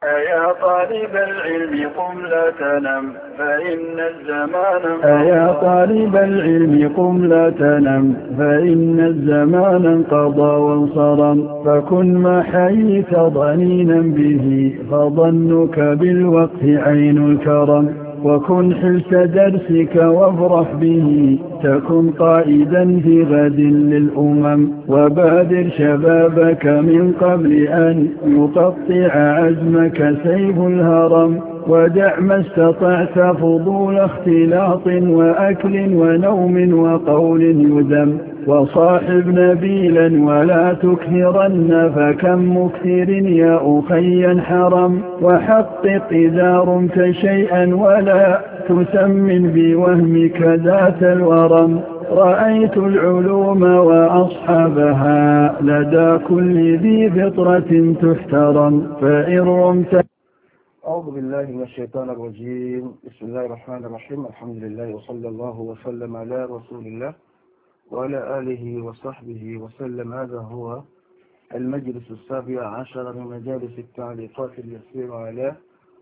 أيا طالب العلم قم لا تنم فإن الزمان أيا طالب العلم قم لا تنم فإن الزمان انقضى وانصرم فكن ما حييت ضنينا به فظنك بالوقت عين الكرم وكن حلس درسك وافرح به تكن قائدا في غد للأمم وبادر شبابك من قبل أن يقطع عزمك سيف الهرم ودع ما استطعت فضول اختلاط وأكل ونوم وقول يذم وصاحب نبيلا ولا تكثرن فكم مكثر يا أخي حرم وحقق إذا رمت شيئا ولا تسمن بوهمك ذات الورم رأيت العلوم وأصحابها لدى كل ذي فطرة تحترم فإن رمت. أعوذ بالله من الشيطان الرجيم. بسم الله الرحمن الرحيم. الحمد لله وصلى الله وسلم على رسول الله وعلى آله وصحبه وسلم. هذا هو المجلس 17 من مجالس التعليقات اليسيرة على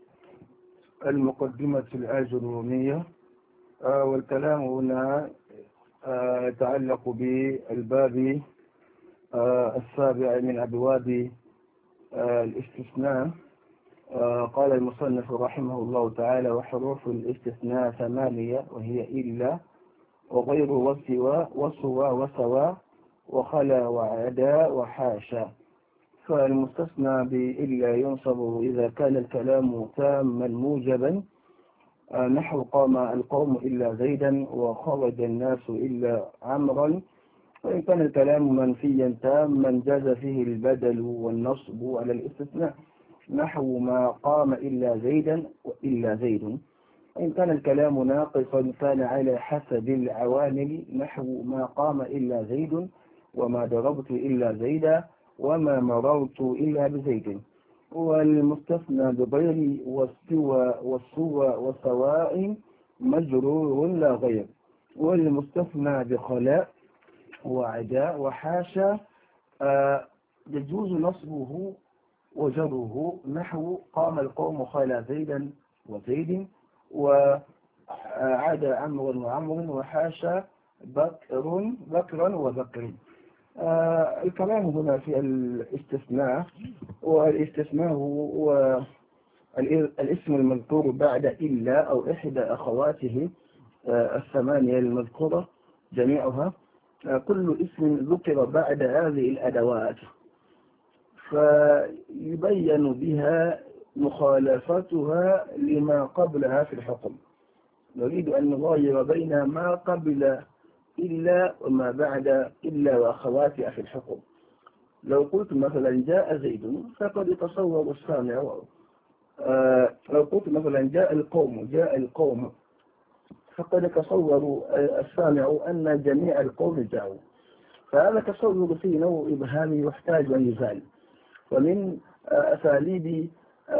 المقدمة الآجرومية، والكلام هنا يتعلق بالباب السابع من أبواب الاستثناء. قال المصنف رحمه الله تعالى: وحروف الاستثناء 8، وهي إلا وغير وسوى وسوى وخلا وعدا وحاشا. فالمستثنى بإلا ينصب إذا كان الكلام تاما موجبا، نحو قام القوم إلا زيدا وخرج الناس إلا عمرا. وإن كان الكلام منفيا تاما جاز فيه البدل والنصب على الاستثناء، نحو ما قام إلا زيدا وإلا زيد. وإن كان الكلام ناقصا كان على حسب العوامل، نحو ما قام إلا زيد وما ضربت إلا زيدا وما مررت إلا بزيد. والمستثنى بغير والسوى وسواء مجرور لا غير. والمستثنى بخلاء وعداء وحاشا يجوز نصبه وجره، نحو قام القوم خلا زيدا وزيد وعاد عمرو وعمر وحاشا بكرا وبكر. الكلام هنا في الاستثناء، والاستثناء هو الاسم المذكور بعد إلا أو إحدى أخواته 8 المذكورة جميعها. كل اسم ذكر بعد هذه الأدوات فيبين بها مخالفتها لما قبلها في الحكم. نريد أن نغير بين ما قبل إلا وما بعد إلا وأخواتها في الحكم. لو قلت مثلا جاء زيد فقد يتصور السامع، لو قلت مثلا جاء القوم فقد يتصور السامع أن جميع القوم جاءوا. فهذا تصور فيه نوع إبهامي يحتاج أن يزال. ومن أساليب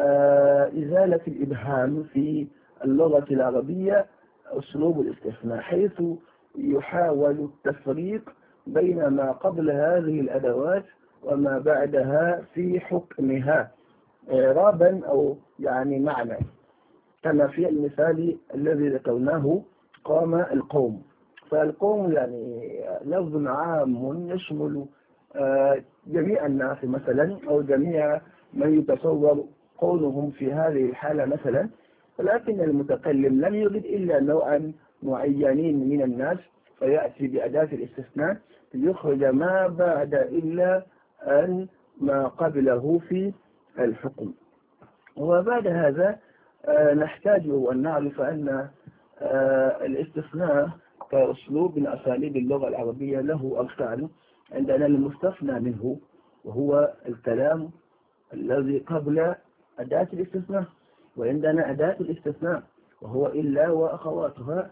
إزالة الإبهام في اللغة العربية أسلوب الاستثناء، حيث يحاول التفريق بين ما قبل هذه الأدوات وما بعدها في حكمها إعرابا أو يعني معنى، كما في المثال الذي ذكرناه قام القوم. فالقوم يعني لفظ عام يشمل جميع الناس مثلا، أو جميع من يتصور قولهم في هذه الحالة مثلا، ولكن المتكلم لم يرد إلا نوعا معينين من الناس، فيأتي بأداة الاستثناء ليخرج ما بعد إلا أن ما قبله في الحكم. وبعد هذا نحتاج أن نعرف أن الاستثناء كأسلوب من أساليب اللغة العربية له أركان. عندنا المستثنى منه وهو الكلام الذي قبل أداة الاستثناء، وعندنا أداة الاستثناء وهو إلا وأخواتها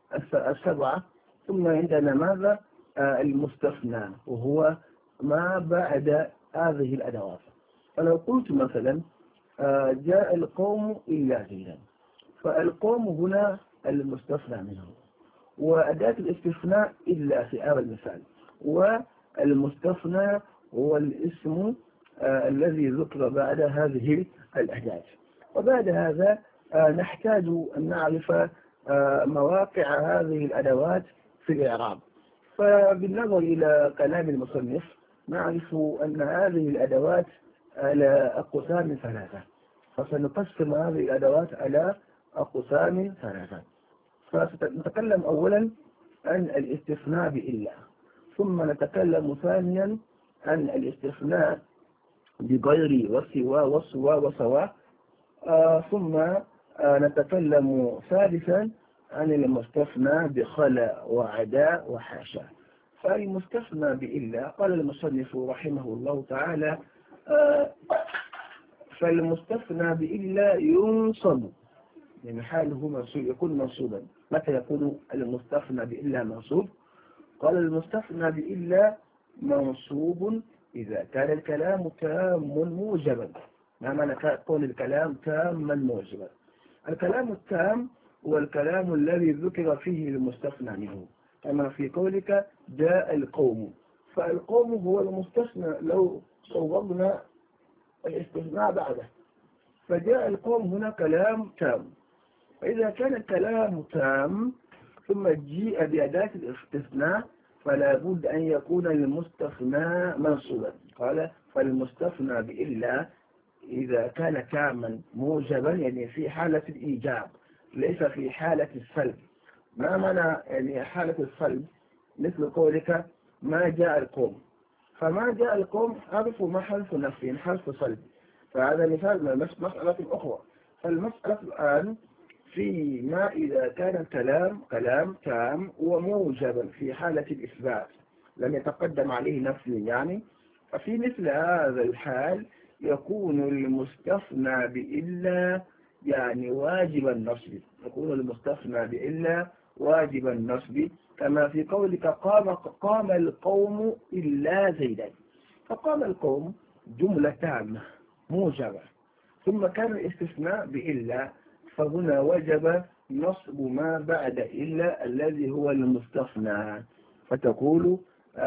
7. ثم عندنا ماذا؟ المستثنى وهو ما بعد هذه الأدوات. فلو قلت مثلا جاء القوم إلا زيدا، فالقوم هنا المستثنى منه، وأداة الاستثناء إلا في هذا المثال، والمستثنى هو الاسم الذي ذكر بعد هذه الأداة. وبعد هذا نحتاج أن نعرف مواقع هذه الأدوات في الإعراب. فبالنظر إلى كلام المصنف نعرف أن هذه الأدوات على أقسام ثلاثة، فسنقسم هذه الأدوات على أقسام ثلاثة. فسنتكلم أولا عن الاستثناء بإلا، ثم نتكلم ثانيا عن الاستثناء بغير وسوى، ثم نتكلم ثالثا عن المستثنى بخلا وعدا وحاشا. فالمستثنى بإلا قال المصنف رحمه الله تعالى فالمستثنى بإلا ينصب، يعني حاله منصوب، يكون منصوبا. متى يكون المستثنى بإلا منصوب؟ قال المستثنى بإلا منصوب إذا كان الكلام تام موجبا. ما معنى كون الكلام تاما موجبا؟ الكلام التام هو الكلام الذي ذكر فيه المستثنى منه، كما في قولك جاء القوم، فالقوم هو المستثنى لو صوبنا الاستثناء بعده، فجاء القوم هنا كلام تام. فإذا كان الكلام تام ثم جيء بأداة الاستثناء فلا بد أن يكون المستثنى منصوبا. قال فالمستثنى بإلا إذا كان تاما موجبا، يعني في حالة الإيجاب ليس في حالة السلب. ما معنى يعني حالة السلب؟ مثل قولك ما جاء القوم، فما جاء القوم حرف ما حرف نفي حرف سلب، فهذا مثال من مسألة أخرى. فالمسألة الآن في ما إذا كان كلام تام وموجبا في حالة الإثبات لم يتقدم عليه نفي، يعني ففي مثل هذا الحال يكون المستثنى بإلا يعني واجب النصب، يكون المستثنى بإلا واجب النصب، كما في قولك قام القوم إلا زيدا. فقام القوم جملة تامة موجبة، ثم كان الاستثناء بإلا، فهنا وجب نصب ما بعد إلا الذي هو المستثنى، فتقول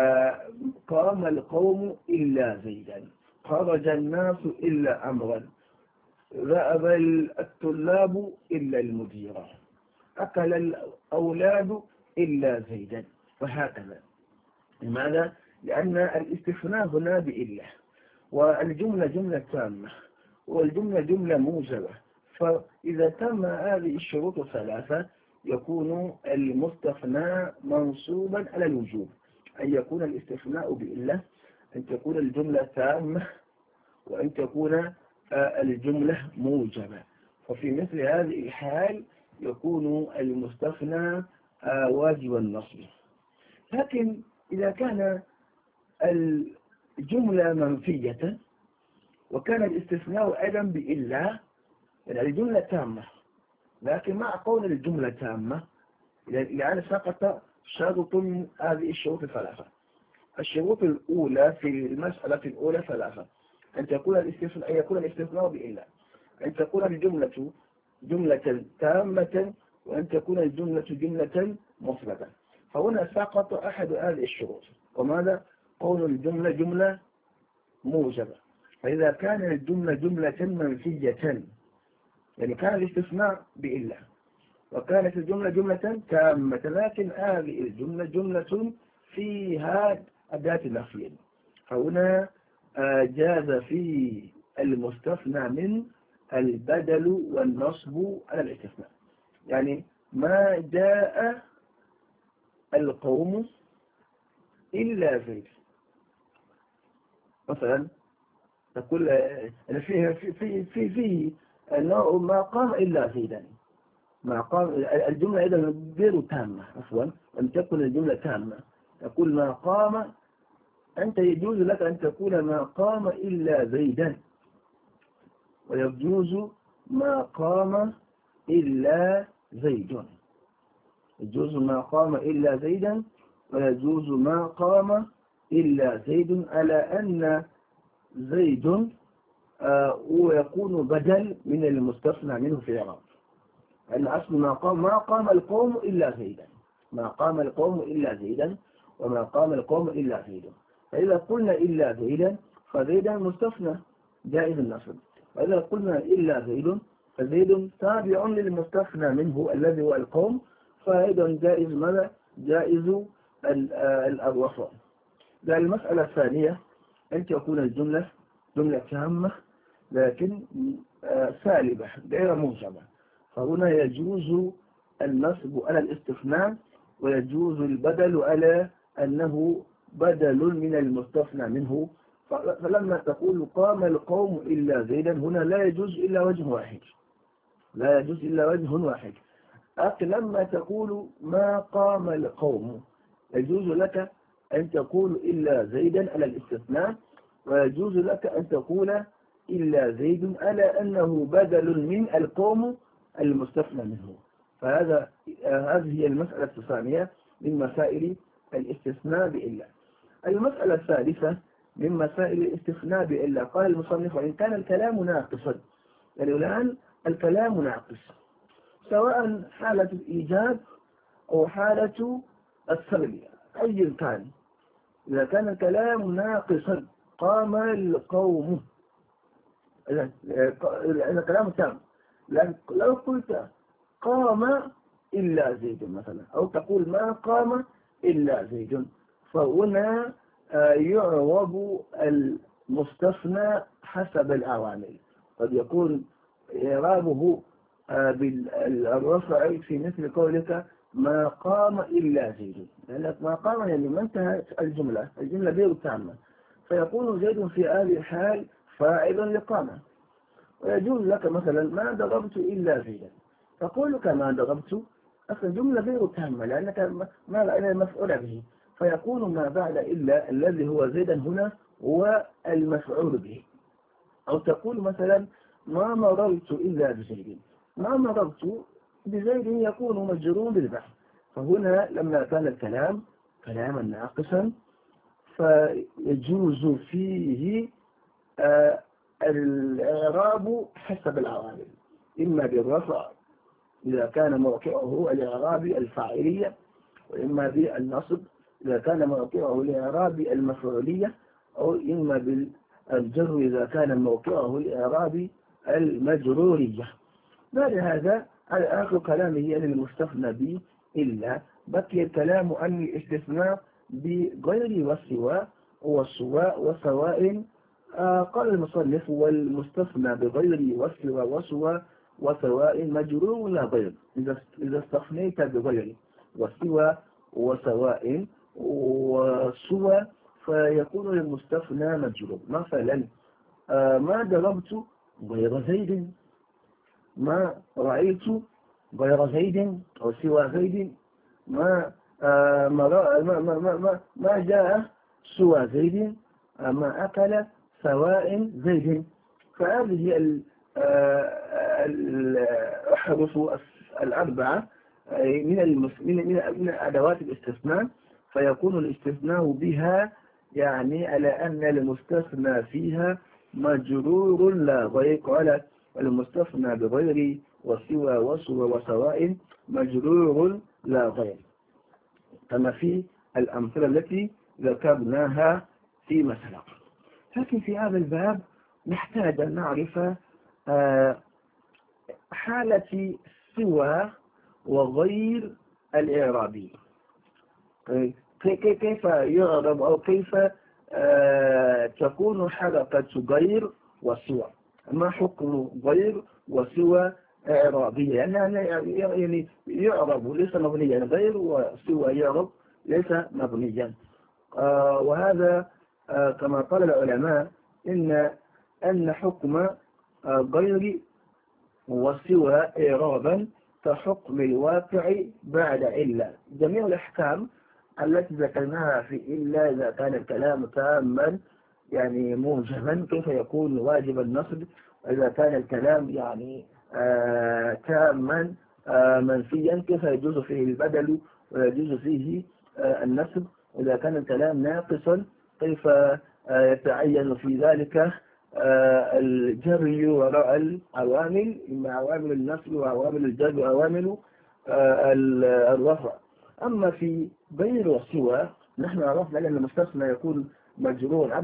قام القوم إلا زيدا، خرج الناس إلا أمرا، ذهب الطلاب إلا المدير، أكل الأولاد إلا زيدا، وهكذا. لماذا؟ لأن الاستثناء هنا بإلا، والجملة جملة تامة والجملة جملة موجبة. فإذا تم هذه الشروط الثلاثة يكون المستثنى منصوبا على الوجوب، أن يكون الاستثناء بإلا، أن تكون الجملة تامة، وأن تكون الجملة موجبة. ففي مثل هذه الحال يكون المستثنى واجب النصب. لكن إذا كان الجملة منفية وكان الاستثناء أيضا بإلا، يعني الجملة تامة، لكن مع قول الجملة تامة يعني سقط شرط من هذه الشروط الثلاثة. الشروط الأولى في المسألة الأولى ثلاثة: أن يكون الاستثناء بإلا، أن تكون الجملة جملة تامة، وأن تكون الجملة جملة مثبتة. فهنا سقط أحد هذه الشروط، وماذا؟ قول الجملة جملة موجبة. فإذا كان الجملة جملة منفية يعني كان الاستثناء بإلا وكانت الجملة جملة تامة، لكن هذه الجملة جملة فيها أداة نفي، فهنا جاز في المستثنى من البدل والنصب على الاستثناء. يعني ما جاء القوم إلا زيد مثلا، تقول فيه أنه ما قام إلا زيدا، ما قام. الجملة إذا غير تامة، عفوا، لم تكن الجملة تامة. تقول ما قام، أنت يجوز لك أن تقول ما قام إلا زيدا، ويجوز ما قام إلا زيد، يجوز ما قام إلا زيدا، ويجوز ما قام إلا زيد، على أن زيد ويكون بدل من المستثنى منه في الإعراب، أن أصل ما قام القوم إلا زيدا، ما قام القوم إلا زيدا، وما قام القوم إلا زيدا. فإذا قلنا إلا زيدا فزيدا مستثنى جائز النصب. وإذا قلنا إلا زيد فزيد تابع للمستثنى منه الذي هو القوم، فأيضا جائز ماذا؟ جائز الرفع. المسألة الثانية أن تكون الجملة جملة تامة لكن سالبة غير موجبة، فهنا يجوز النصب على الاستثناء ويجوز البدل على أنه بدل من المستثنى منه. فلما تقول قام القوم إلا زيدا هنا لا يجوز إلا وجه واحد، لا يجوز إلا وجه واحد. لما تقول ما قام القوم يجوز لك أن تقول إلا زيدا على الاستثناء، ويجوز لك أن تقول إلا زيد على أنه بدل من القوم المستثنى منه. هذه هي المسألة الثانية من مسائل الاستثناء بإلا. المسألة الثالثة من مسائل الاستثناء بإلا، قال المصنف وإن كان الكلام ناقصا، يعني الآن الكلام ناقص سواء حالة الإيجاب أو حالة السلب أي كان، إذا كان الكلام ناقصا قام القوم، إذا الكلام تام، لو قلت قام إلا زيد مثلا، أو تقول ما قام إلا زيد، فهنا يعرب المستثنى حسب العوامل. قد يكون إعرابه بالرفع في مثل قولك ما قام إلا زيد، لأنك ما قام يعني ما انتهت الجملة غير تامة، فيكون زيد في هذه الحال فاعل لقامة. ويجوز لك مثلا ما ضربت إلا زيدا، تقول كما ضربت أصلا جملة غير تامة لأنك ما رأينا مفعول به، فيكون ما بعد إلا الذي هو زيدا هنا هو المفعول به. أو تقول مثلا ما مررت إلا بزيد، ما مررت بزيد يكون مجرور بالبحث، فهنا لما كان الكلام كلاما ناقصا فيجوز فيه الإعراب حسب العوامل، إما بالرفع إذا كان موقعه الإعراب الفاعلية، وإما بالنصب إذا كان موقعه الإعراب المفعولية، أو إما بالجر إذا كان موقعه الإعراب المجرورية. بعد هذا على آخر كلامه عن المستثنى به إلا بقي الكلام عن الاستثناء بغير والسواء وسواء. قال المصنف والمستثنى بغير والسواء وسواء مجرور لا غير، إذا استثنيت بغير وسوى وسواء وسوى فيكون المستثنى مجرور. مثلا ما ضربت غير زيد، ما رأيت غير زيد أو سوى زيد، ما جاء سوى زيد، ما أكل سواء زيد. فهذه الأحرف الأربعة من أدوات الاستثناء، فيكون الاستثناء بها يعني على أن المستثنى فيها مجرور لا غير. قال المستثنى بغير وسوى وسواء مجرور لا غير، كما في الأمثلة التي ذكرناها فيما سبق. لكن في هذا الباب نحتاج أن نعرف حالة سوى وغير الإعرابي، كيف يعرب أو كيف تكون حركة غير وسوى، ما حكم غير وسوى إعرابية، يعني يعرب ليس مبنيا، غير وسوى يعرب ليس مبنيا. وهذا كما قال العلماء أن حكم غير وسوى إعرابا كحكم الواقع بعد إلا. جميع الأحكام التي ذكرناها في إلا إذا كان الكلام تاما يعني موجبا كيف يكون واجب النصب، إذا كان الكلام يعني تاما منفيا كيف يجوز فيه البدل ويجوز فيه النصب، إذا كان الكلام ناقصا كيف يتعين في ذلك الجري وراء العوامل، إما عوامل النصب وعوامل الجر وعوامل الرفع. أما في غير وسوى نحن عرفنا أن المستثنى يكون مجرور أبدا،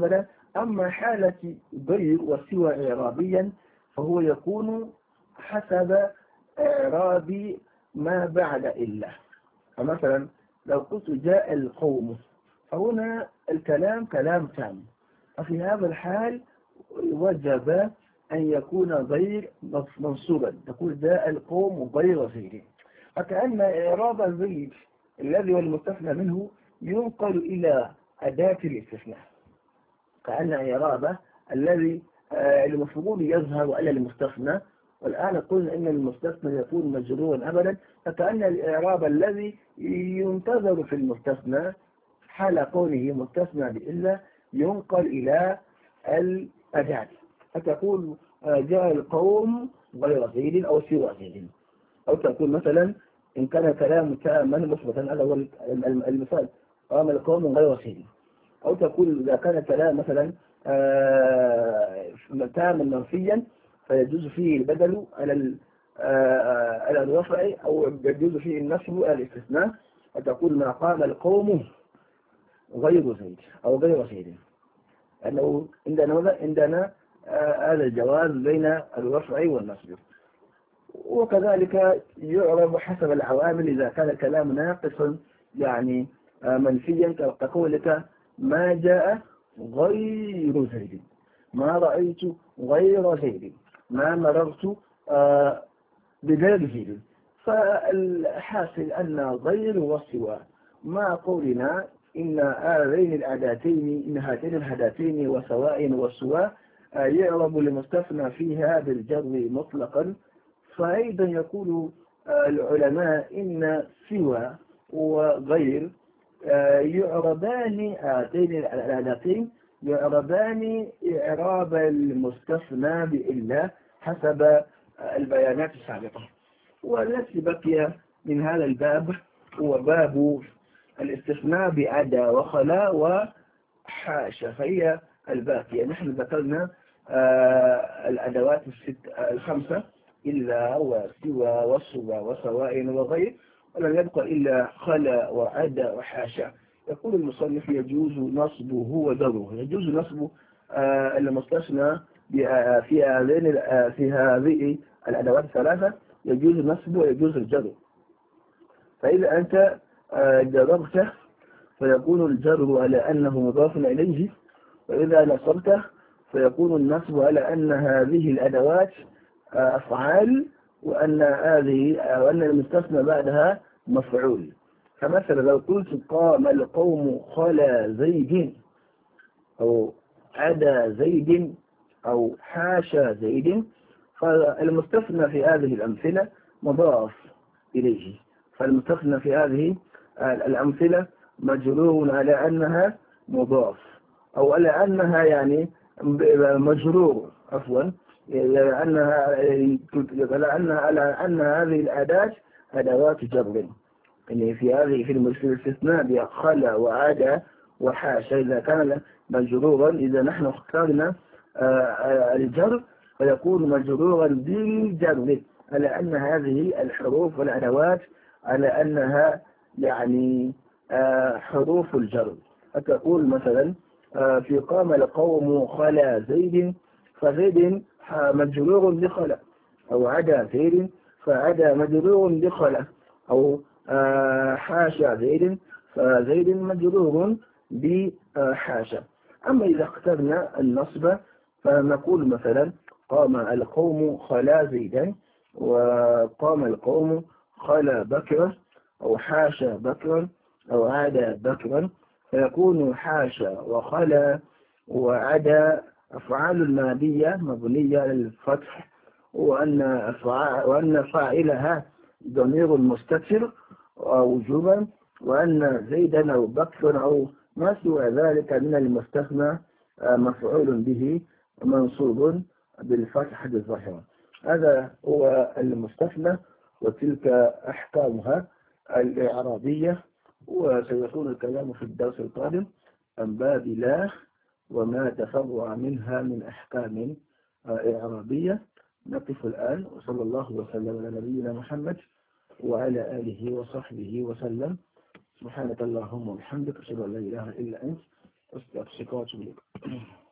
أما حالة غير وسوى إعرابيا فهو يكون حسب إعراب ما بعد إلا. فمثلا لو قلت جاء القوم، فهنا الكلام كلام تام، ففي هذا الحال وجب أن يكون غير منصوبا، تقول جاء القوم غير زيد، فكأن إعراب الزيد الذي هو المستثنى منه ينقل إلى أداة الاستثناء، كأن إعرابه الذي المفروض يظهر على المستثنى، والآن قلنا إن المستثنى يكون مجرورا أبدا، فكأن الإعراب الذي ينتظر في المستثنى حال كونه مستثنى بإلا ينقل إلى الأداة، فتقول جاء القوم غير زيد أو سوى زيد، أو تقول مثلا إن كان كلام تاما مثبتا، هذا هو المثال، قام القوم غير زيد، أو تقول إذا كان كلام مثلا تاما منفيا فيجوز فيه البدل على الرفع، أو يجوز فيه النصب على الاستثناء، فتقول ما قام القوم غير زيد أو غير زيد، أنه عندنا هذا الجواز بين الرفع والنصب. وكذلك يعرب حسب العوامل، إذا كان الكلام ناقصا يعني منفيا كقولك ما جاء غير زيد، ما رأيت غير زيد، ما مررت بغير زيد. فالحاصل أن غير وسوى مع قولنا إن هذين الأداتين، إن هاتين الهداتين وسواء وسواء يعرب لمستثنى فيها بالجر مطلقا، فأيضا يقول العلماء إن سوى وغير يعربان، هاتين الأداتين يعربان إعراب المستثنى بإلا حسب البيانات السابقة. والذي بقي من هذا الباب هو باب الاستثناء بعدا وخلا وحاشا، فهي الباقية. نحن ذكرنا الأدوات الخمسة إلا وسوى وسوى وسواء وغير، ولم يبقى إلا خلا وعدا وحاشا. يقول المصنف يجوز نصبه وجره، يجوز نصب المستثنى في هذه الأدوات الثلاثة، يجوز نصب ويجوز الجر. فإذا أنت جررته فيكون الجر على أنه مضاف إليه، وإذا نصبته فيكون النصب على أن هذه الأدوات أفعال، وأن المستثنى بعدها مفعول. فمثلا لو قلت قام القوم خلا زيد أو عدا زيد أو حاشا زيد، فالمستثنى في هذه الأمثلة مضاف إليه، فالمستثنى في هذه الأمثلة مجرور على أنها مضاف، أو على أنها يعني مجرور عفوا، على أن هذه الأداة أدوات جر، يعني في الاستثناء بخلا وعدا وحاشا إذا كان مجرورا، إذا نحن اخترنا الجر فيكون مجرورا بالجر على أن هذه الحروف والأدوات على أنها يعني حروف الجر. فتقول مثلا في قام القوم خلا زيد، فزيد مجرور بخلا، أو عدا زيد فعدا مجرور بخلا، أو حاشا زيد فزيد مجرور بحاشا. أما إذا اخترنا النصب فنقول مثلا قام القوم خلا زيدا، وقام القوم خلا بكرا، أو حاشا بكرا، أو عدا بكرا، فيكون حاشا وخلا وعدا أفعال المادية مبنية للفتح، وأن فاعلها ضمير مستتر وجوبا، وأن زيدا أو بكرا أو ما سوى ذلك من المستثنى مفعول به منصوب بالفتحة الظاهرة. هذا هو المستثنى، وتلك أحكامها الإعرابية. وسيكون الكلام في الدرس القادم عن باب لا وما تفرع منها من أحكام إعرابية. نقف الآن، وصلى الله وسلم على نبينا محمد وعلى آله وصحبه وسلم. سبحانك اللهم وبحمدك، أشهد أن لا إله إلا أنت، أستغفرك وأتوب إليك.